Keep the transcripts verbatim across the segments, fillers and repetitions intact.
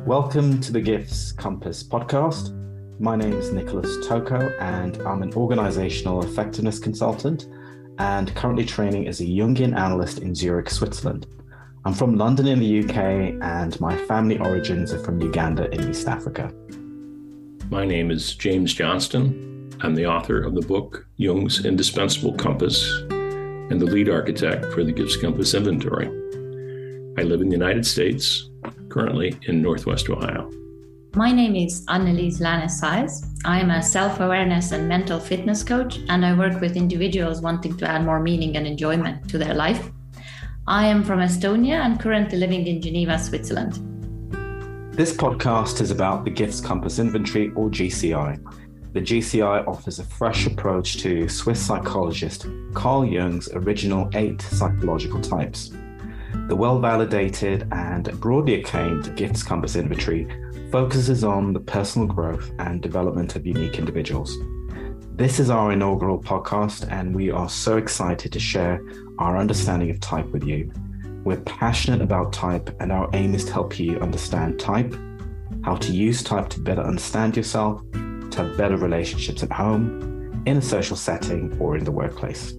Welcome to the Gifts Compass podcast. My name is Nicholas Toko and I'm an organizational effectiveness consultant and currently training as a Jungian analyst in Zurich, Switzerland. I'm from London in the U K and my family origins are from Uganda in East Africa. My name is James Johnston. I'm the author of the book Jung's Indispensable Compass and the lead architect for the Gifts Compass inventory. I live in the United States, currently in Northwest Ohio. My name is Annelies Lannes-Sais. I am a self-awareness and mental fitness coach, and I work with individuals wanting to add more meaning and enjoyment to their life. I am from Estonia and currently living in Geneva, Switzerland. This podcast is about the Gifts Compass Inventory, or G C I. The G C I offers a fresh approach to Swiss psychologist Carl Jung's original eight psychological types. The well-validated and broadly acclaimed Gifts Compass Inventory focuses on the personal growth and development of unique individuals. This is our inaugural podcast, and we are so excited to share our understanding of type with you. We're passionate about type, and our aim is to help you understand type, how to use type to better understand yourself, to have better relationships at home, in a social setting, or in the workplace.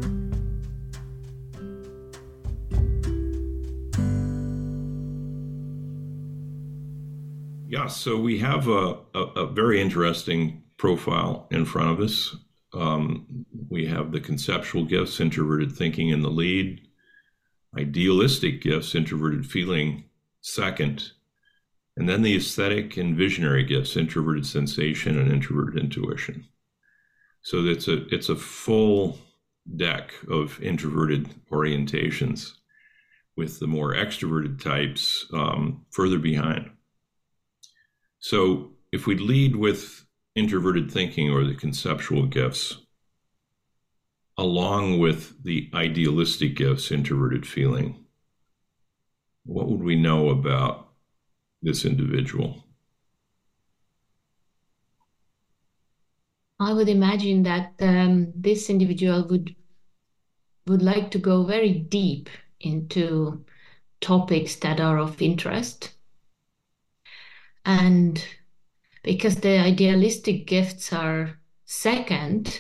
Yeah, so we have a, a, a very interesting profile in front of us. Um, we have the conceptual gifts, introverted thinking in the lead, idealistic gifts, introverted feeling second, and then the aesthetic and visionary gifts, introverted sensation and introverted intuition. So it's a it's a full deck of introverted orientations, with the more extroverted types um, further behind. So if we lead with introverted thinking or the conceptual gifts, along with the idealistic gifts, introverted feeling, what would we know about this individual? I would imagine that um, this individual would would like to go very deep into topics that are of interest. And because the idealistic gifts are second,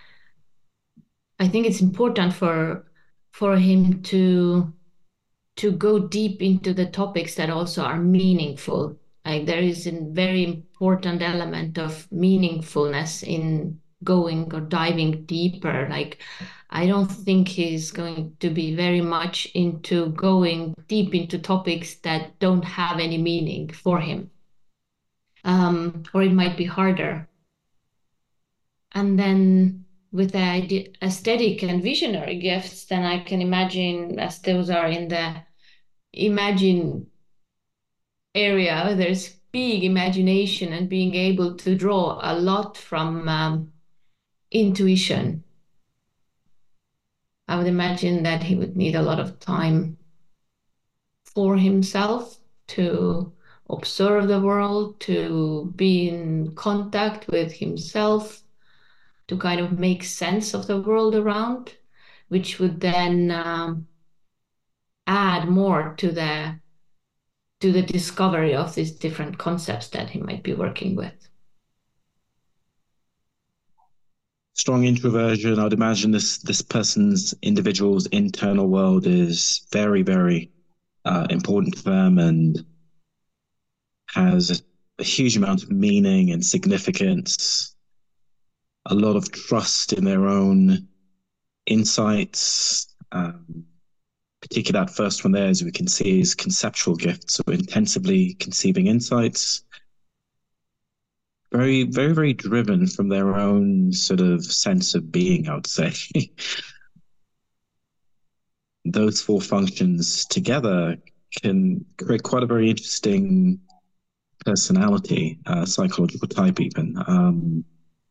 I think it's important for for him to to go deep into the topics that also are meaningful. Like there is a very important element of meaningfulness in going or diving deeper. Like I don't think he's going to be very much into going deep into topics that don't have any meaning for him. Um, or it might be harder. And then with the idea, aesthetic and visionary gifts, then I can imagine, as those are in the imagine area, there's big imagination and being able to draw a lot from um, intuition. I would imagine that he would need a lot of time for himself to observe the world, to be in contact with himself, to kind of make sense of the world around, which would then um, add more to the to the discovery of these different concepts that he might be working with. Strong introversion. I'd imagine this this person's individual's internal world is very, very uh, important to them and has a huge amount of meaning and significance, a lot of trust in their own insights. Um, particularly that first one there, as we can see, is conceptual gifts, so intensively conceiving insights. Very, very, very driven from their own sort of sense of being, I would say. Those four functions together can create quite a very interesting personality, uh, psychological type even. Um,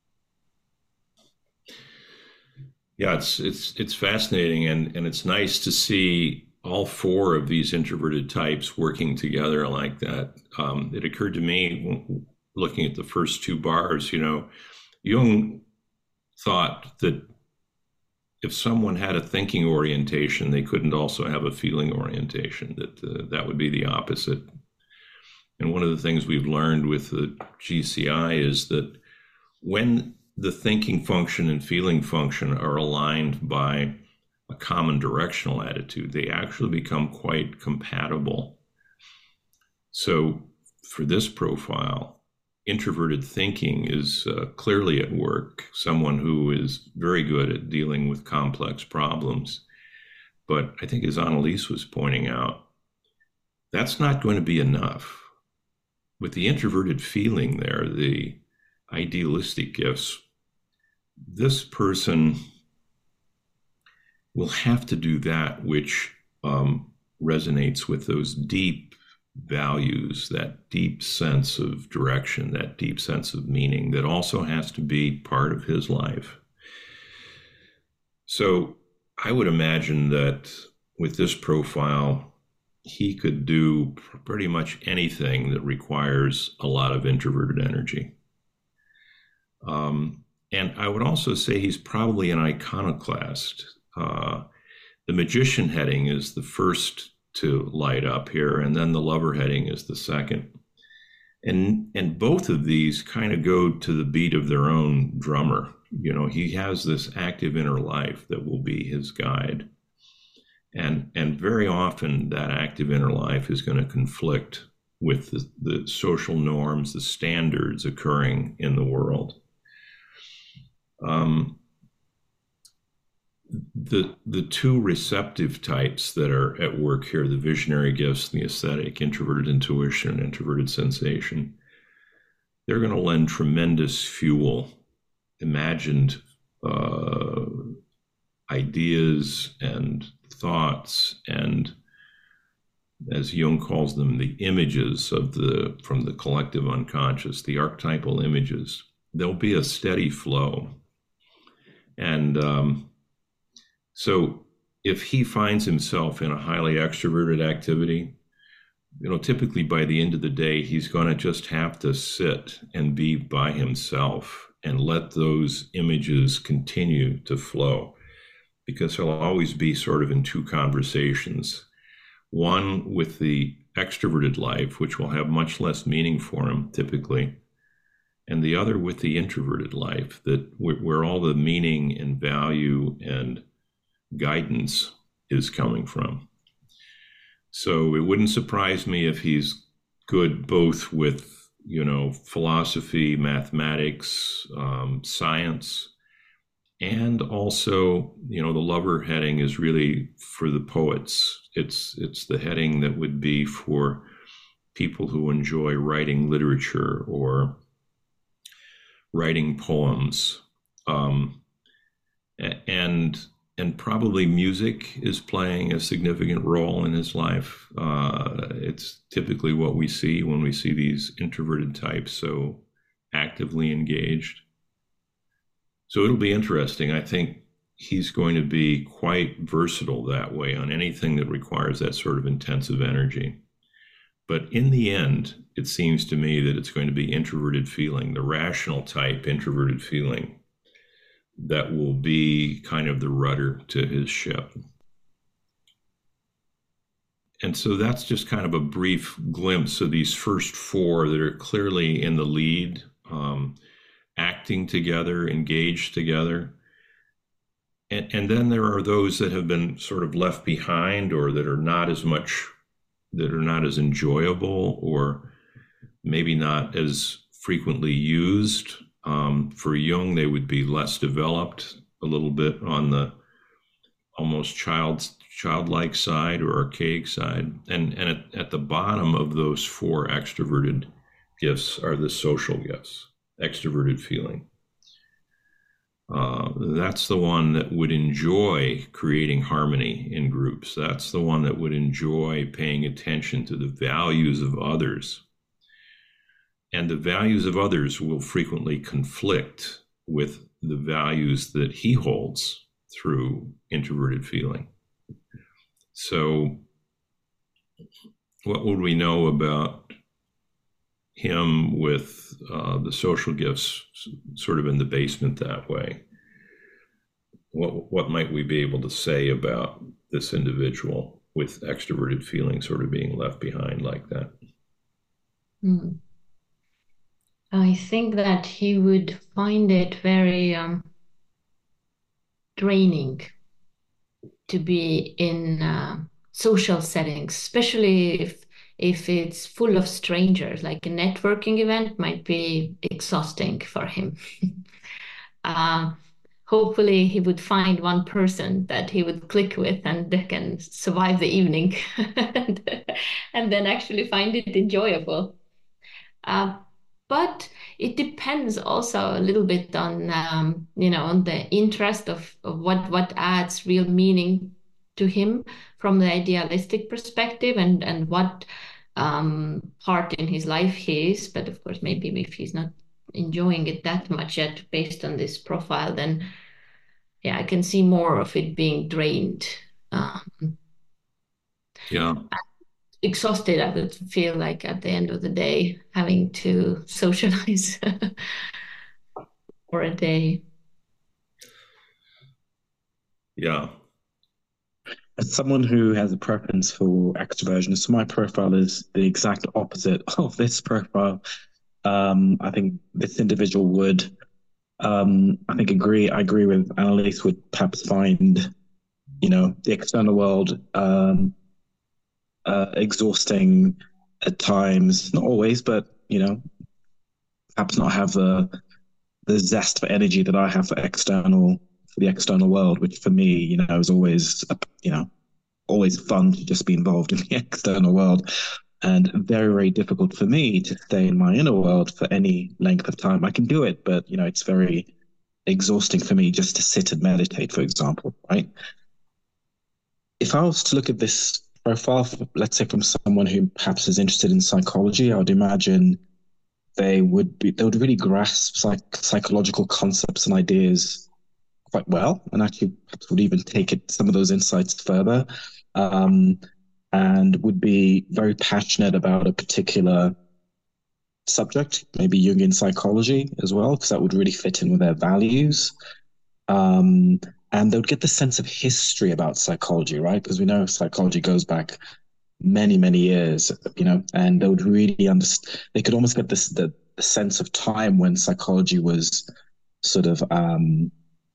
yeah, it's it's it's fascinating, and, and it's nice to see all four of these introverted types working together like that. Um, it occurred to me, looking at the first two bars, you know, Jung thought that if someone had a thinking orientation, they couldn't also have a feeling orientation, that uh, that would be the opposite. And one of the things we've learned with the G C I is that when the thinking function and feeling function are aligned by a common directional attitude, they actually become quite compatible. So for this profile, introverted thinking is uh, clearly at work, someone who is very good at dealing with complex problems. But I think, as Annelies was pointing out, that's not going to be enough. With the introverted feeling there, the idealistic gifts, this person will have to do that which um, resonates with those deep values, that deep sense of direction, that deep sense of meaning that also has to be part of his life. So I would imagine that with this profile, he could do pretty much anything that requires a lot of introverted energy. Um, and I would also say he's probably an iconoclast. Uh, the magician heading is the first to light up here, and then the lover heading is the second. And and both of these kind of go to the beat of their own drummer. You know, he has this active inner life that will be his guide. And and very often that active inner life is going to conflict with the, the social norms, the standards occurring in the world. Um, the the two receptive types that are at work here, the visionary gifts and the aesthetic, introverted intuition and introverted sensation, they're going to lend tremendous fuel, imagined uh, ideas and thoughts, and as Jung calls them, the images of the from the collective unconscious, the archetypal images. There'll be a steady flow. And um, so if he finds himself in a highly extroverted activity, you know, typically by the end of the day, he's going to just have to sit and be by himself and let those images continue to flow, because he'll always be sort of in two conversations. One with the extroverted life, which will have much less meaning for him typically, and the other with the introverted life, that where, where all the meaning and value and guidance is coming from. So it wouldn't surprise me if he's good both with, you know, philosophy, mathematics, um, science, and also, you know, the lover heading is really for the poets. It's it's the heading that would be for people who enjoy writing literature or writing poems, um, and and probably music is playing a significant role in his life. Uh, it's typically what we see when we see these introverted types so actively engaged. So it'll be interesting. I think he's going to be quite versatile that way on anything that requires that sort of intensive energy. But in the end, it seems to me that it's going to be introverted feeling, the rational type introverted feeling, that will be kind of the rudder to his ship. And so that's just kind of a brief glimpse of these first four that are clearly in the lead, um, acting together, engaged together. And, and then there are those that have been sort of left behind, or that are not as much, that are not as enjoyable, or maybe not as frequently used. Um, for Jung, they would be less developed, a little bit on the almost child, childlike side or archaic side. And, and at, at the bottom of those four extroverted gifts are the social gifts, extroverted feeling. Uh, that's the one that would enjoy creating harmony in groups. That's the one that would enjoy paying attention to the values of others. And the values of others will frequently conflict with the values that he holds through introverted feeling. So what would we know about him with uh, the social gifts sort of in the basement that way? What, what might we be able to say about this individual with extroverted feeling sort of being left behind like that? Mm. I think that he would find it very um, draining to be in uh, social settings, especially if if it's full of strangers. Like a networking event might be exhausting for him. uh, Hopefully, he would find one person that he would click with and they can survive the evening, and, and then actually find it enjoyable. Uh, but it depends also a little bit on um, you know on the interest of, of what what adds real meaning to him from the idealistic perspective, and and what um, part in his life he is. But of course, maybe if he's not enjoying it that much yet based on this profile, then yeah, I can see more of it being drained. Um, Yeah. Exhausted, I would feel like at the end of the day, having to socialize for a day. Yeah. As someone who has a preference for extroversion, so my profile is the exact opposite of this profile. Um, I think this individual would, um, I think, agree. I agree with Annelies, would perhaps find, you know, the external world um, uh, exhausting at times, not always, but you know, perhaps not have the the zest for energy that I have for external for the external world, which for me, you know, is always, you know, always fun to just be involved in the external world, and very, very difficult for me to stay in my inner world for any length of time. I can do it, but you know, it's very exhausting for me just to sit and meditate, for example, right? If I was to look at this profile, let's say from someone who perhaps is interested in psychology, I would imagine they would be they would really grasp psych- psychological concepts and ideas quite well, and actually would even take it some of those insights further, um, and would be very passionate about a particular subject, maybe Jungian psychology as well, because that would really fit in with their values. Um, and they would get the sense of history about psychology, right? Because we know psychology goes back many, many years, you know, and they would really understand. They could almost get this the, the sense of time when psychology was sort of, um,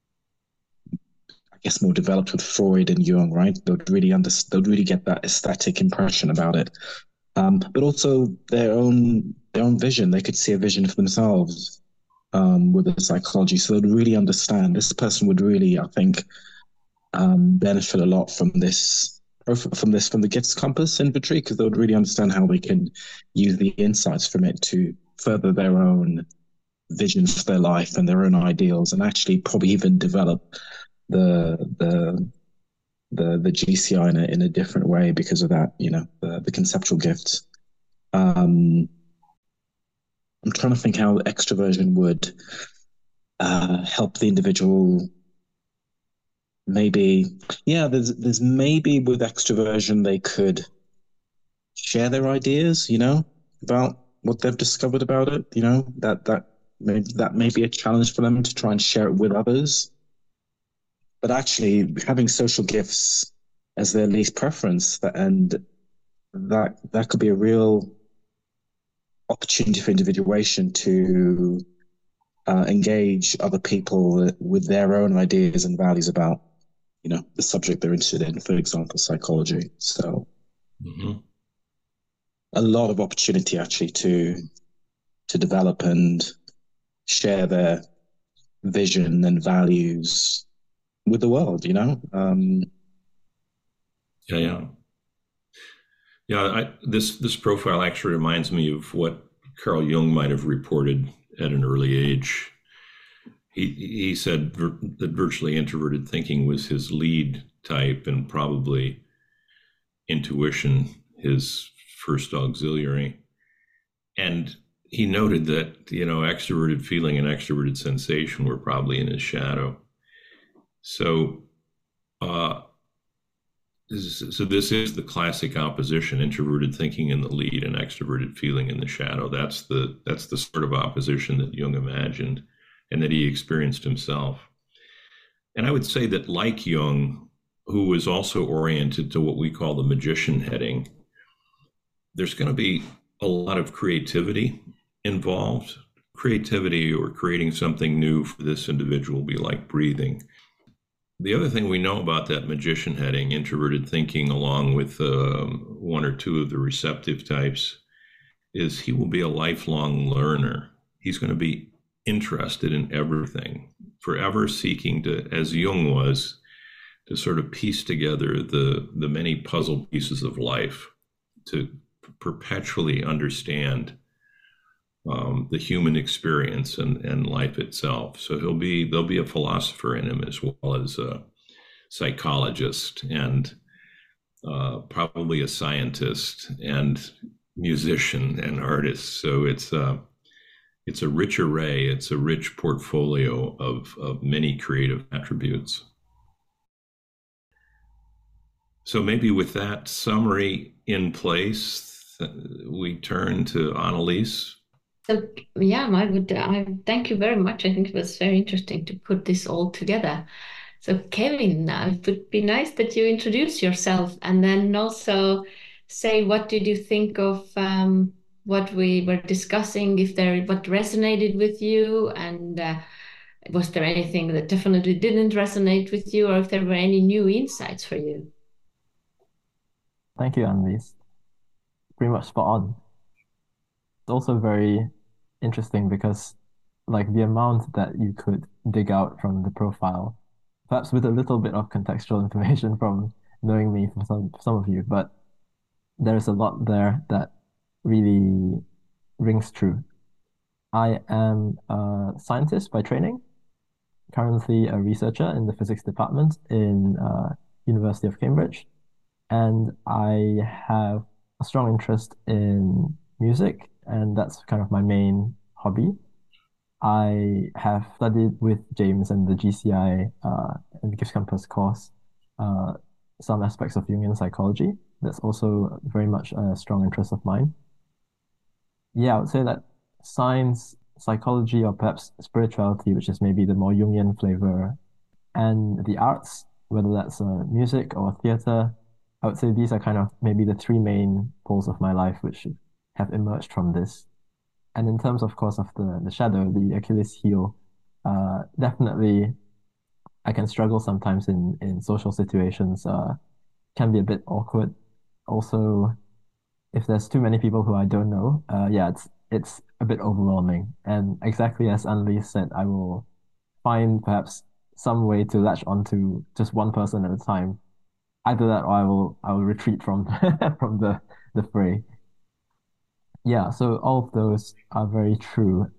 I guess, more developed with Freud and Jung, right? They would really understand. They would really get that aesthetic impression about it, um, but also their own their own vision. They could see a vision for themselves um, with the psychology, so they'd really understand. This person would really, I think, um, benefit a lot from this from this from the gifts compass inventory, because they would really understand how they can use the insights from it to further their own vision for their life and their own ideals, and actually probably even develop the the the the G C I in a, in a different way because of that, you know, the, the conceptual gifts. Um, I'm trying to think how extroversion would uh, help the individual. Maybe, yeah, there's there's maybe with extroversion they could share their ideas, you know, about what they've discovered about it, you know, that that maybe that may be a challenge for them to try and share it with others. But actually having social gifts as their least preference, and that that could be a real opportunity for individuation to uh, engage other people with their own ideas and values about, you know, the subject they're interested in, for example, psychology. So mm-hmm. a lot of opportunity actually to to develop and share their vision and values with the world, you know. Um, yeah, yeah, yeah. I, this this profile actually reminds me of what Carl Jung might have reported at an early age. He he said vir- that virtually introverted thinking was his lead type, and probably intuition his first auxiliary. And he noted that, you know, extroverted feeling and extroverted sensation were probably in his shadow. So, uh, this is, so this is the classic opposition: introverted thinking in the lead and extroverted feeling in the shadow. That's the that's the sort of opposition that Jung imagined and that he experienced himself. And I would say that, like Jung, who was also oriented to what we call the magician heading, there's going to be a lot of creativity involved. Creativity or creating something new for this individual will be like breathing. The other thing we know about that magician heading, introverted thinking, along with um, one or two of the receptive types, is he will be a lifelong learner. He's going to be interested in everything, forever seeking to, as Jung was, to sort of piece together the, the many puzzle pieces of life, to perpetually understand um, the human experience and, and life itself. So he'll be, there'll be a philosopher in him as well as a psychologist and uh, probably a scientist and musician and artist. So it's uh, it's a rich array. It's a rich portfolio of, of many creative attributes. So maybe with that summary in place, we turn to Annelies. So yeah, I would I thank you very much. I think it was very interesting to put this all together. So Kevin, uh, it would be nice that you introduce yourself and then also say what did you think of um, what we were discussing, if there what resonated with you, and uh, was there anything that definitely didn't resonate with you, or if there were any new insights for you? Thank you, Annelies. Pretty much spot on. It's also very interesting because, like, the amount that you could dig out from the profile, perhaps with a little bit of contextual information from knowing me from some some of you, but there's a lot there that really rings true. I am a scientist by training, currently a researcher in the physics department in uh, University of Cambridge, and I have a strong interest in music, and that's kind of my main hobby. I have studied with James and the G C I uh, and Gifts Compass course uh, some aspects of Jungian psychology. That's also very much a strong interest of mine. Yeah, I would say that science, psychology, or perhaps spirituality, which is maybe the more Jungian flavor, and the arts, whether that's uh, music or theater, I would say these are kind of maybe the three main poles of my life which have emerged from this. And in terms, of course, of the, the shadow, the Achilles heel, uh, definitely I can struggle sometimes in, in social situations, uh, can be a bit awkward. Also, if there's too many people who I don't know, uh, yeah, it's it's a bit overwhelming. And exactly as Annelies said, I will find perhaps some way to latch onto just one person at a time. Either that or I will I will retreat from from the the fray. Yeah, so all of those are very true.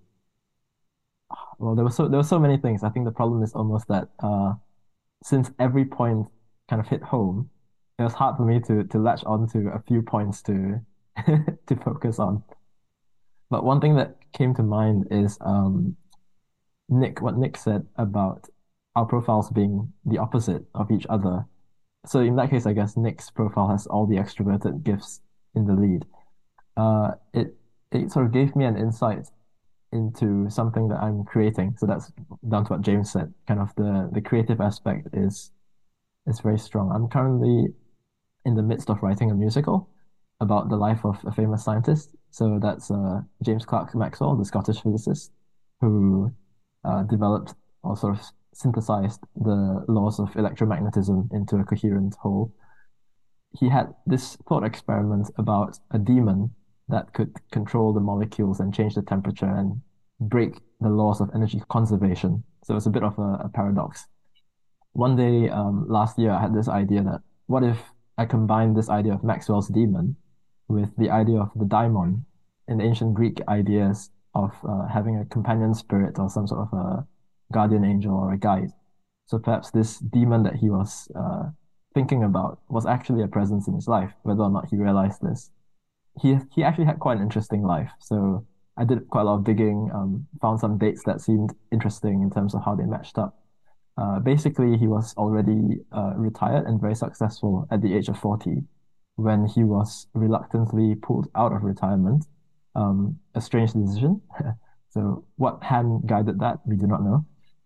Well, there were so there were so many things. I think the problem is almost that uh, since every point kind of hit home, it was hard for me to to latch on to a few points to to focus on. But one thing that came to mind is um, Nick, what Nick said about our profiles being the opposite of each other. So in that case, I guess Nick's profile has all the extroverted gifts in the lead. Uh, it it sort of gave me an insight into something that I'm creating. So that's down to what James said. Kind of the the creative aspect is is very strong. I'm currently in the midst of writing a musical about the life of a famous scientist. So that's uh, James Clerk Maxwell, the Scottish physicist, who uh, developed or sort of synthesized the laws of electromagnetism into a coherent whole. He had this thought experiment about a demon that could control the molecules and change the temperature and break the laws of energy conservation. So it's a bit of a, a paradox. One day um, last year, I had this idea that what if I combined this idea of Maxwell's demon with the idea of the daimon in the ancient Greek ideas of uh, having a companion spirit or some sort of a guardian angel or a guide. So perhaps this demon that he was uh, thinking about was actually a presence in his life, whether or not he realized this. He he actually had quite an interesting life. So I did quite a lot of digging, um, found some dates that seemed interesting in terms of how they matched up. Uh, basically, he was already uh, retired and very successful at the age of forty when he was reluctantly pulled out of retirement. Um, a strange decision. So what hand guided that, we do not know.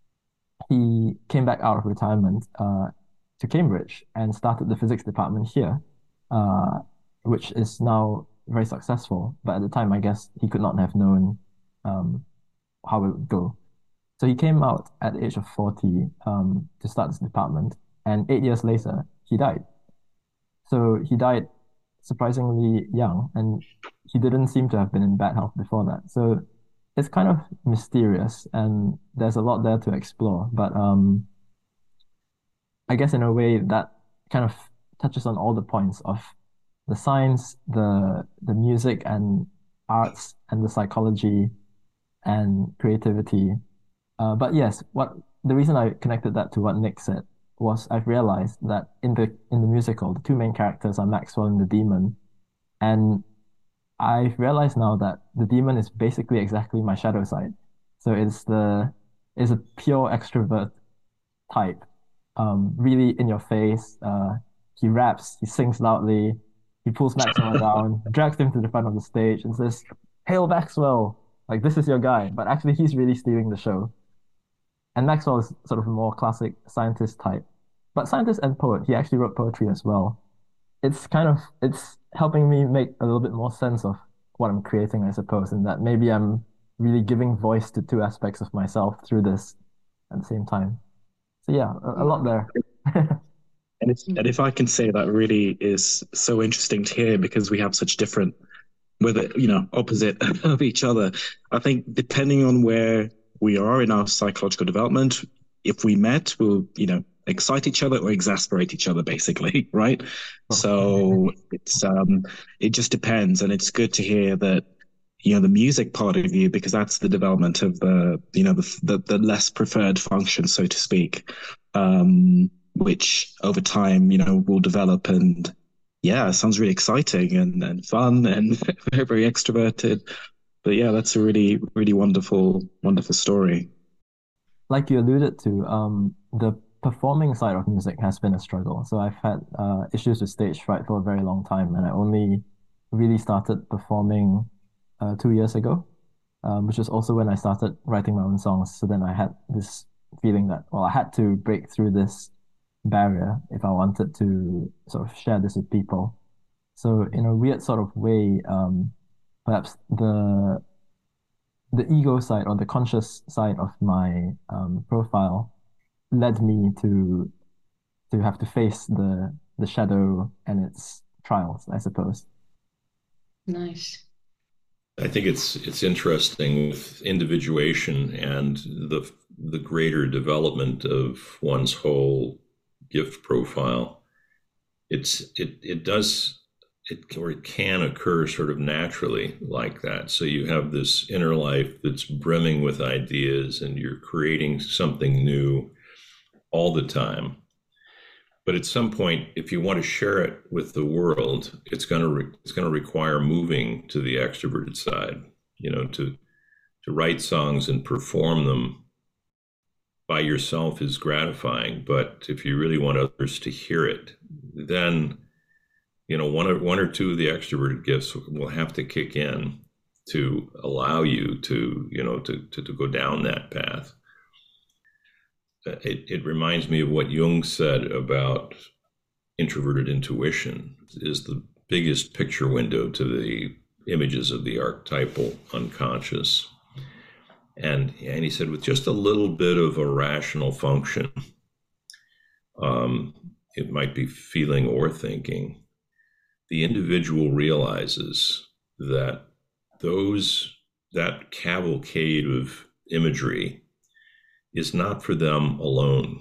He came back out of retirement uh, to Cambridge and started the physics department here, uh, which is now very successful. But at the time, I guess he could not have known um, how it would go. So he came out at the age of forty um, to start this department, and eight years later, he died. So he died surprisingly young, and he didn't seem to have been in bad health before that. So it's kind of mysterious, and there's a lot there to explore. But um, I guess in a way that kind of touches on all the points of the science, the the music and arts, and the psychology and creativity. Uh, but yes, what the reason I connected that to what Nick said was I've realized that in the in the musical, the two main characters are Maxwell and the demon, and I've realized now that the demon is basically exactly my shadow side. So it's the it's a pure extrovert type, um, really in your face. Uh, he raps, he sings loudly, he pulls Maxwell down, drags him to the front of the stage, and says, "Hail Maxwell! Like this is your guy." But actually, he's really stealing the show. And Maxwell is sort of a more classic scientist type, but scientist and poet. He actually wrote poetry as well. It's kind of it's helping me make a little bit more sense of what I'm creating, I suppose, and that maybe I'm really giving voice to two aspects of myself through this at the same time. So yeah, a, a lot there. And if, and if I can say, that really is so interesting to hear, because we have such different, whether, you know, opposite of each other. I think depending on where we are in our psychological development, if we met, we'll, you know, excite each other or exasperate each other, basically, right? Oh. So it's um, it just depends, and it's good to hear that, you know, the music part of you, because that's the development of the, you know, the the, the less preferred function, so to speak, um, which over time, you know, will develop. And yeah, it sounds really exciting and, and fun and very, very extroverted. But yeah, that's a really, really wonderful, wonderful story. Like you alluded to, um, the performing side of music has been a struggle. So I've had uh, issues with stage fright for a very long time, and I only really started performing uh, two years ago, um, which is also when I started writing my own songs. So then I had this feeling that, well, I had to break through this barrier if I wanted to sort of share this with people. So in a weird sort of way, um, perhaps the the ego side or the conscious side of my um, profile led me to to have to face the the shadow and its trials, I suppose. Nice. I think it's it's interesting with individuation and the the greater development of one's whole gift profile. It's it it does it or it can occur sort of naturally like that. So you have this inner life that's brimming with ideas, and you're creating something new all the time. But at some point, if you want to share it with the world, it's going to re- it's going to require moving to the extroverted side. You know, to to write songs and perform them by yourself is gratifying, but if you really want others to hear it, then, you know, one or one or two of the extroverted gifts will have to kick in to allow you to, you know, to to, to go down that path. It, it reminds me of what Jung said about introverted intuition is the biggest picture window to the images of the archetypal unconscious. And, and he said, with just a little bit of a rational function, um, it might be feeling or thinking, the individual realizes that those that cavalcade of imagery is not for them alone.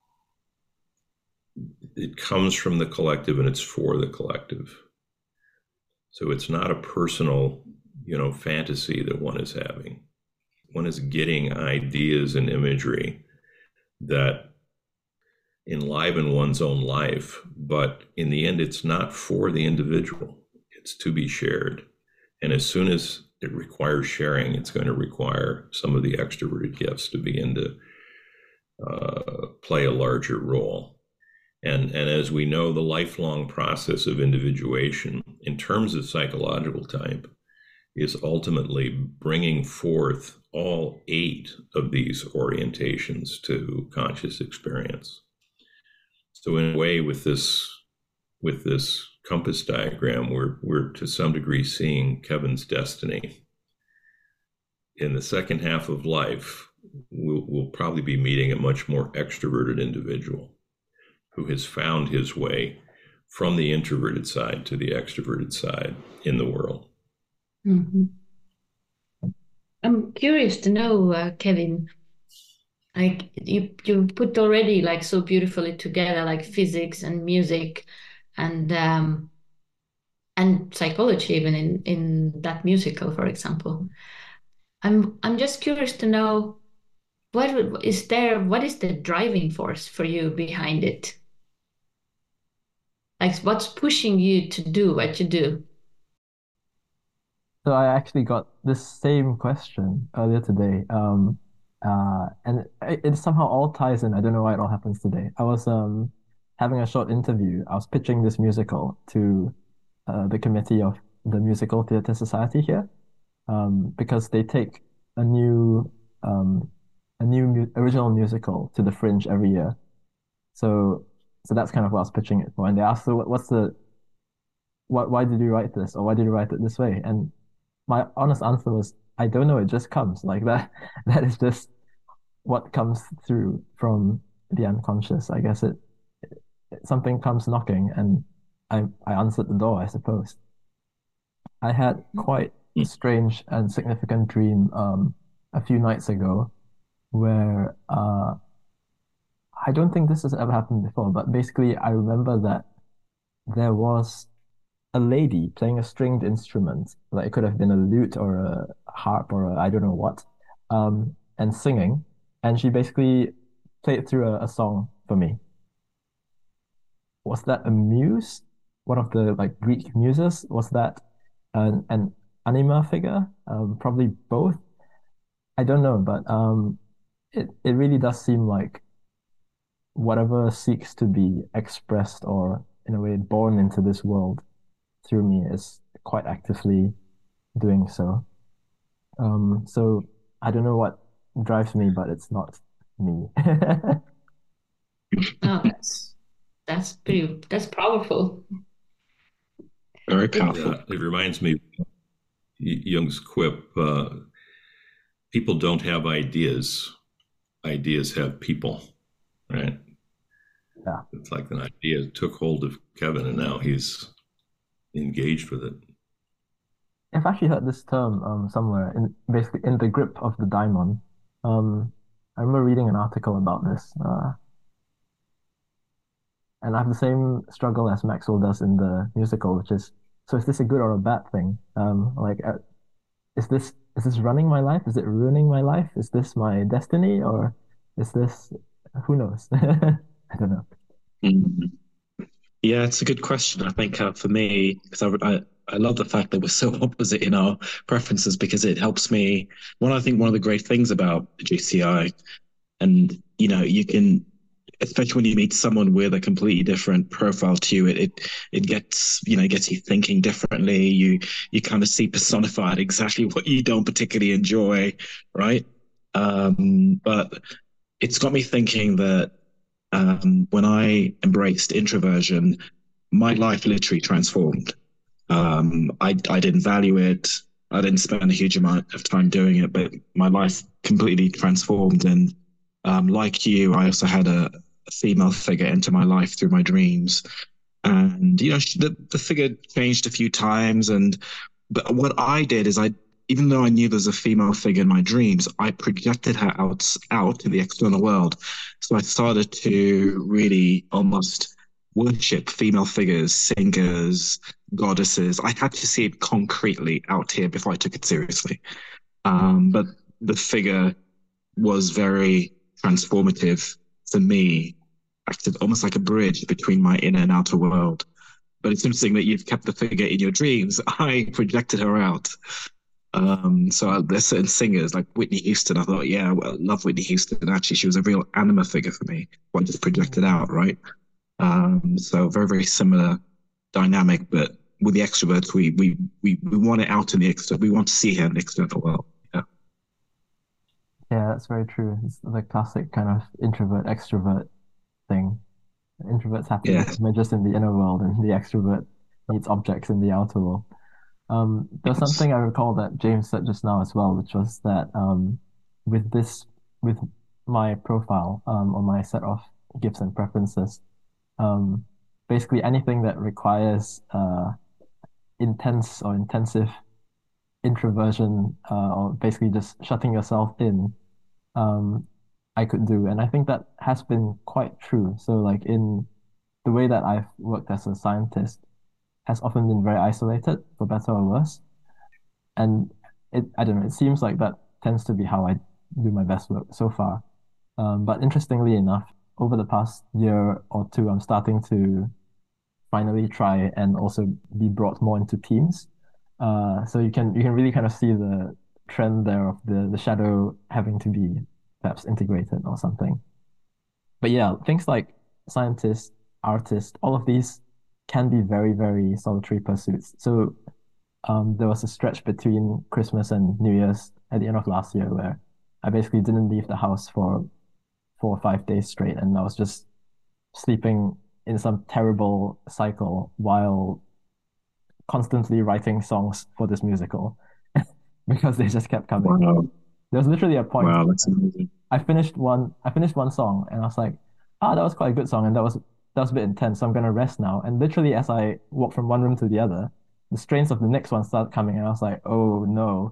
It comes from the collective and it's for the collective. So it's not a personal, you know, fantasy that one is having. One is getting ideas and imagery that enliven one's own life, but in the end, it's not for the individual. It's to be shared. And as soon as it requires sharing, it's going to require some of the extroverted gifts to begin to uh, play a larger role. And, and as we know, the lifelong process of individuation in terms of psychological type is ultimately bringing forth all eight of these orientations to conscious experience. So in a way, with this, with this compass diagram, we're, we're to some degree seeing Kevin's destiny. In the second half of life, we'll, we'll probably be meeting a much more extroverted individual who has found his way from the introverted side to the extroverted side in the world. Mm-hmm. I'm curious to know, uh, Kevin, like you, you put already like so beautifully together, like physics and music and um, and psychology, even in, in that musical, for example. I'm I'm just curious to know what is there, what is the driving force for you behind it? Like what's pushing you to do what you do? So I actually got this same question earlier today. Um, uh, and it, it somehow all ties in. I don't know why it all happens today. I was um having a short interview. I was pitching this musical to uh, the committee of the Musical Theatre Society here, um, because they take a new um a new mu original musical to the Fringe every year. So so that's kind of what I was pitching it for. And they asked, so what, what's the what why did you write this, or why did you write it this way? And my honest answer was, I don't know, it just comes like that. That is just what comes through from the unconscious. I guess it, it something comes knocking and I I answered the door, I suppose. I had quite a strange and significant dream um a few nights ago where uh I don't think this has ever happened before, but basically I remember that there was a lady playing a stringed instrument, like it could have been a lute or a harp or a, I don't know what, um, and singing. And she basically played through a, a song for me. Was that a muse? One of the like Greek muses? Was that an, an anima figure? Um, probably both. I don't know, but um, it, it really does seem like whatever seeks to be expressed or in a way born into this world through me is quite actively doing so. Um, so I don't know what drives me, but it's not me. Oh, that's that's pretty that's powerful. Very It, powerful. uh, it reminds me of Jung's quip, uh, people don't have ideas, ideas have people, right? Yeah. It's like an idea took hold of Kevin and now he's engaged with it. I've actually heard this term um somewhere in basically in the grip of the daimon. Um, I remember reading an article about this, uh, and I have the same struggle as Maxwell does in the musical, which is, so is this a good or a bad thing? Um, like, uh, is this is this running my life? Is it ruining my life? Is this my destiny, or is this, who knows? I don't know. Mm. Yeah, it's a good question. I think uh, for me, because I, I I love the fact that we're so opposite in our preferences because it helps me. One, I think one of the great things about G C I, and you know, you can, especially when you meet someone with a completely different profile to you, it it, it gets, you know, gets you thinking differently. You you kind of see personified exactly what you don't particularly enjoy, right? Um, but it's got me thinking that um, when I embraced introversion, my life literally transformed. Um, I I didn't value it. I didn't spend a huge amount of time doing it, but my life completely transformed. And um, like you, I also had a, a female figure enter my life through my dreams. And you know, she, the the figure changed a few times. And but what I did is I, even though I knew there's a female figure in my dreams, I projected her out out to the external world. So I started to really almost worship female figures, singers, goddesses. I had to see it concretely out here before I took it seriously. Um, but the figure was very transformative for me, acted almost like a bridge between my inner and outer world. But it's interesting that you've kept the figure in your dreams. I projected her out. Um, so I, there's certain singers like Whitney Houston. I thought, yeah, well, I love Whitney Houston. Actually, she was a real anima figure for me. One just projected out, right? Um, so very, very similar dynamic, but with the extroverts, we we we, we want it out in the external. We want to see her in the external world. Yeah. Yeah, that's very true. It's the classic kind of introvert extrovert thing. Introverts have to Yeah. become just in the inner world, and the extrovert needs objects in the outer world. Um, there's something I recall that James said just now as well, which was that um, with this, with my profile um, or my set of gifts and preferences, um, basically anything that requires uh, intense or intensive introversion uh, or basically just shutting yourself in, um, I could do. And I think that has been quite true. So like in the way that I've worked as a scientist has often been very isolated, for better or worse. And it, I don't know, it seems like that tends to be how I do my best work so far. Um, but interestingly enough, over the past year or two, I'm starting to finally try and also be brought more into teams. Uh, so you can you can really kind of see the trend there of the the shadow having to be perhaps integrated or something. But yeah, things like scientists, artists, all of these can be very, very solitary pursuits. So um, there was a stretch between Christmas and New Year's at the end of last year where I basically didn't leave the house for four or five days straight, and I was just sleeping in some terrible cycle while constantly writing songs for this musical because they just kept coming. Wow. There was literally a point. Wow, that's amazing. I finished one I finished one song and I was like, ah, that was quite a good song and that was that was a bit intense, so I'm gonna rest now. And literally as I walked from one room to the other, the strains of the next one started coming and I was like, oh no.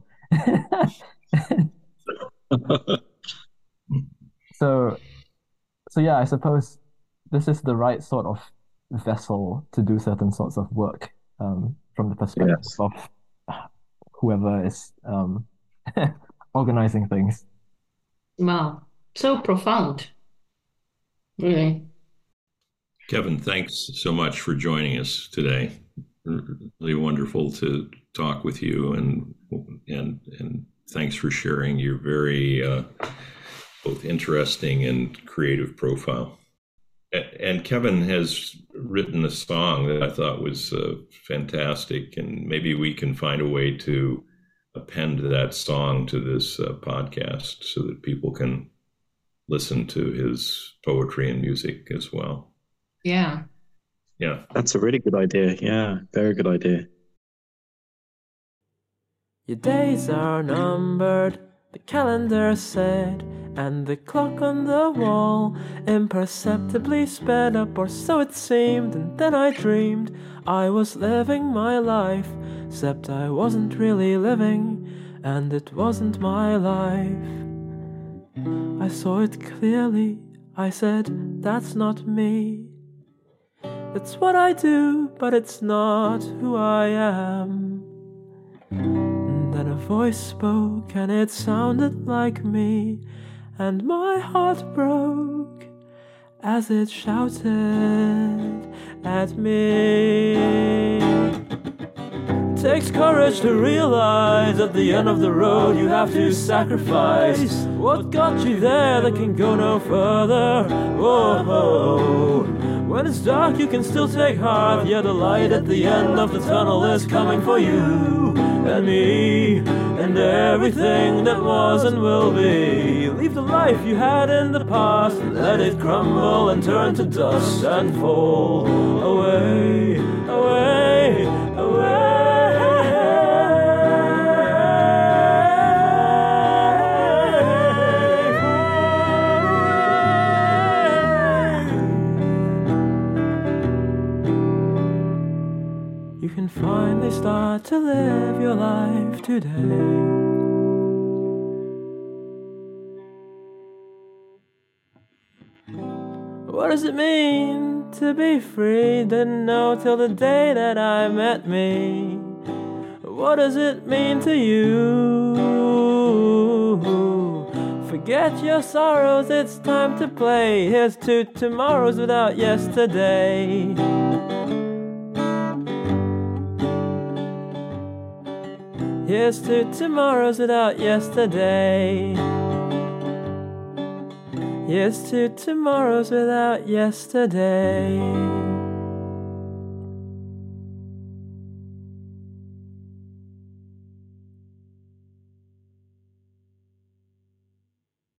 So so yeah, I suppose this is the right sort of vessel to do certain sorts of work, um, from the perspective Yes. of whoever is um organizing things. Wow, so profound, really. Kevin, thanks so much for joining us today. Really wonderful to talk with you, and and and thanks for sharing your very uh, both interesting and creative profile. And Kevin has written a song that I thought was uh, fantastic, and maybe we can find a way to append that song to this uh, podcast so that people can listen to his poetry and music as well. Yeah. Yeah. That's a really good idea. Yeah, very good idea. Your days are numbered, the calendar said, and the clock on the wall imperceptibly sped up, or so it seemed. And then I dreamed I was living my life, except I wasn't really living, and it wasn't my life. I saw it clearly, I said, that's not me. It's what I do, but it's not who I am. And then a voice spoke, and it sounded like me, and my heart broke as it shouted at me. It takes courage to realize at the end of the road you have to sacrifice what got you there that can go no further. Whoa. When it's dark you can still take heart, yet the light at the end of the tunnel is coming for you and me and everything that was and will be. Leave the life you had in the past, let it crumble and turn to dust and fall away, away, away. You can finally start to live your life today. What does it mean to be free? Didn't know till the day that I met me. What does it mean to you? Forget your sorrows, it's time to play. Here's to tomorrows without yesterday. Here's to tomorrows without yesterday. Here's to tomorrows without yesterday.